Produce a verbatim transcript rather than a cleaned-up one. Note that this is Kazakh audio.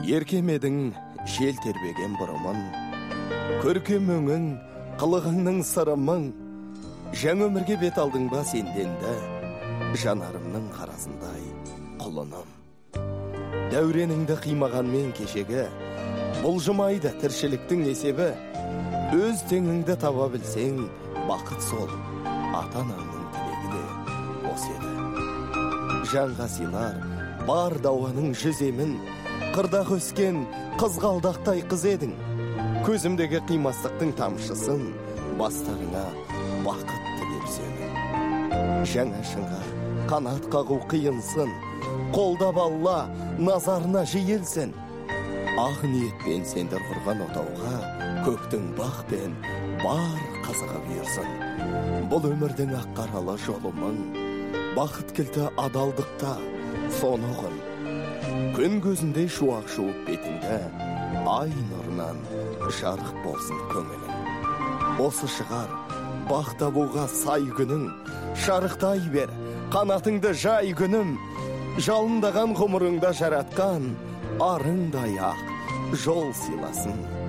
Еркемедің жел тербеген бұрымын, көркем өңің, қылығыңның сырымың, жаңа өмірге бет алдың ба сенденді, жанарымның қарасындай құлыным. Дәуреніңді қимағанмен кешегі, бұлжымайды тіршіліктің есебі, өз теңіңді таба білсең, бақыт сол, ата-анаңның тілегі де осы еді. Жанға сыйлар, бар дауаның жүземін, қырда өскен қызғалдақтай қыз едің. Көзімдегі қимастықтың тамшысын, бастарыңа бақыт тілеп сөнің. Жаңа шыңға қанат қағу қиынсын, қолдап алла назарына жиілсін. Ақ ниетпен сендір құрған отауға, көктің бақ пен бар қызығы бұйырсын. Бұл өмірдің ақ қаралы жолымың, бақыт кілті адалдықта, соны ұғын. Күн көзіндей шуақ шуып бетіңді, ай нұрынан жарық болсын көңілің. Осы шығар бақ табуға сай күнің, шарықтай бер қанатыңды жай күнім. Жалындаған ғұмырыңда жаратқан арыңдай ақ жол сыйласын.